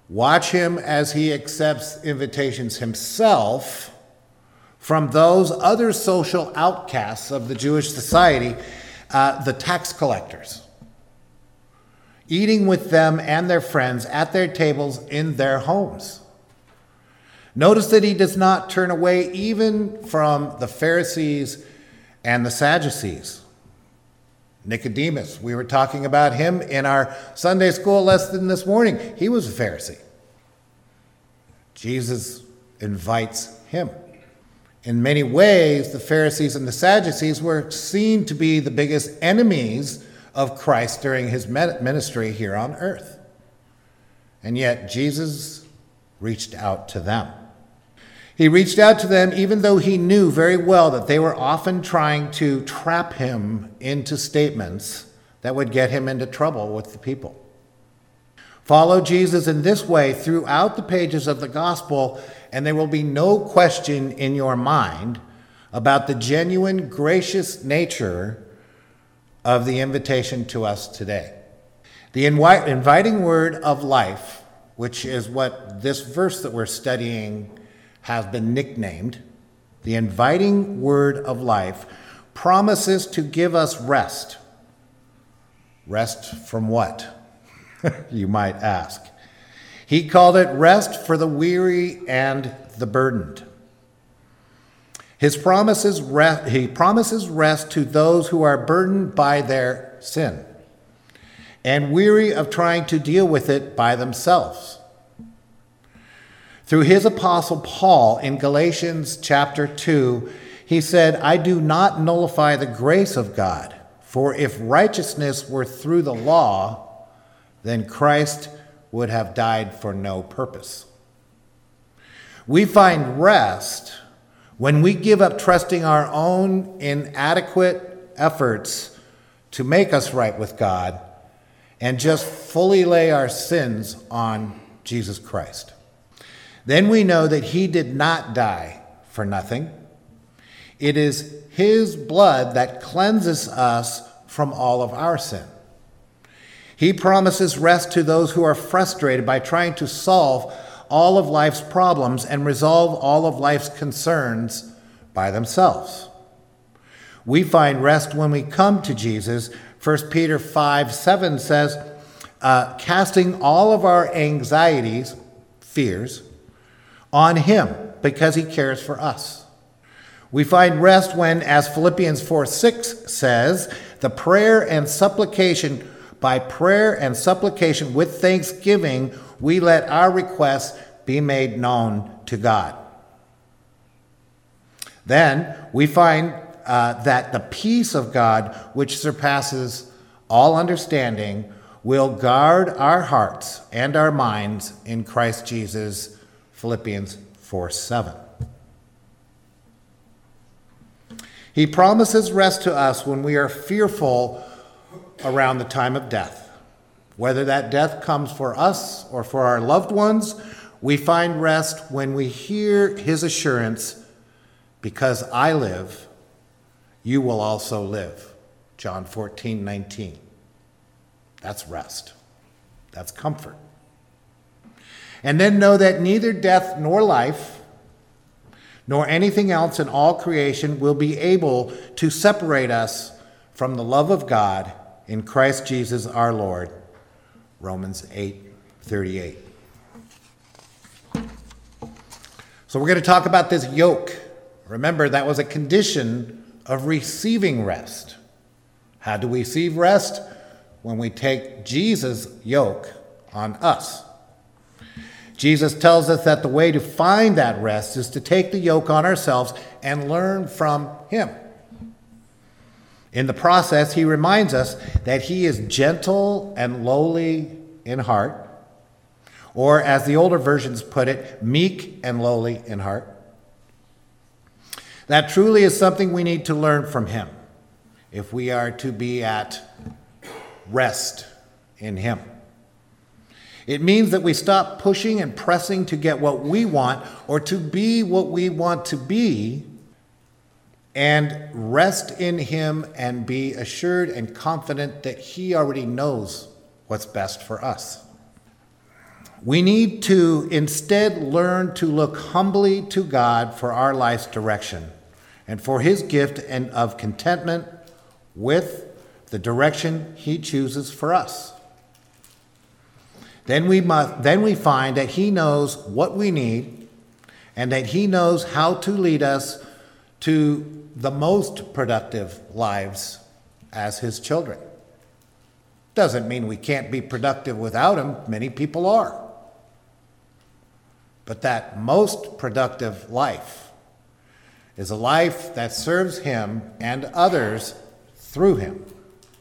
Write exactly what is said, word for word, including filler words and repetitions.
Watch him as he accepts invitations himself from those other social outcasts of the Jewish society, uh, the tax collectors, eating with them and their friends at their tables in their homes. Notice that he does not turn away even from the Pharisees and the Sadducees. Nicodemus, we were talking about him in our Sunday school lesson this morning. He was a Pharisee. Jesus invites him. In many ways, the Pharisees and the Sadducees were seen to be the biggest enemies of Christ during his ministry here on earth. And yet, Jesus reached out to them. He reached out to them even though he knew very well that they were often trying to trap him into statements that would get him into trouble with the people. Follow Jesus in this way throughout the pages of the gospel, and there will be no question in your mind about the genuine, gracious nature of the invitation to us today. The invi- inviting word of life, which is what this verse that we're studying has been nicknamed, the inviting word of life, promises to give us rest. Rest from what? You might ask. He called it rest for the weary and the burdened. His promises rest, he promises rest to those who are burdened by their sin and weary of trying to deal with it by themselves. Through his apostle Paul in Galatians chapter two, he said, I do not nullify the grace of God, for if righteousness were through the law, then Christ would have died for no purpose. We find rest when we give up trusting our own inadequate efforts to make us right with God and just fully lay our sins on Jesus Christ. Then we know that he did not die for nothing. It is his blood that cleanses us from all of our sin. He promises rest to those who are frustrated by trying to solve all of life's problems and resolve all of life's concerns by themselves. We find rest when we come to Jesus. First Peter five seven says, uh, casting all of our anxieties, fears, on him because he cares for us. We find rest when, as Philippians four six says, the prayer and supplication, by prayer and supplication with thanksgiving, we let our requests be made known to God. Then we find uh, that the peace of God, which surpasses all understanding, will guard our hearts and our minds in Christ Jesus, Philippians four seven. He promises rest to us when we are fearful around the time of death. Whether that death comes for us or for our loved ones, we find rest when we hear his assurance, because I live, you will also live. John fourteen nineteen. That's rest. That's comfort. And then know that neither death nor life, nor anything else in all creation will be able to separate us from the love of God in Christ Jesus our Lord. Romans eight thirty-eight. So we're going to talk about this yoke. Remember, that was a condition of receiving rest. How do we receive rest? When we take Jesus' yoke on us. Jesus tells us that the way to find that rest is to take the yoke on ourselves and learn from him. In the process, he reminds us that he is gentle and lowly in heart, or as the older versions put it, meek and lowly in heart. That truly is something we need to learn from him if we are to be at rest in him. It means that we stop pushing and pressing to get what we want or to be what we want to be, and rest in him and be assured and confident that he already knows what's best for us. We need to instead learn to look humbly to God for our life's direction and for his gift and of contentment with the direction he chooses for us. Then we must, then we find that he knows what we need and that he knows how to lead us to the most productive lives as his children. Doesn't mean we can't be productive without him. Many people are. But that most productive life is a life that serves him and others through him.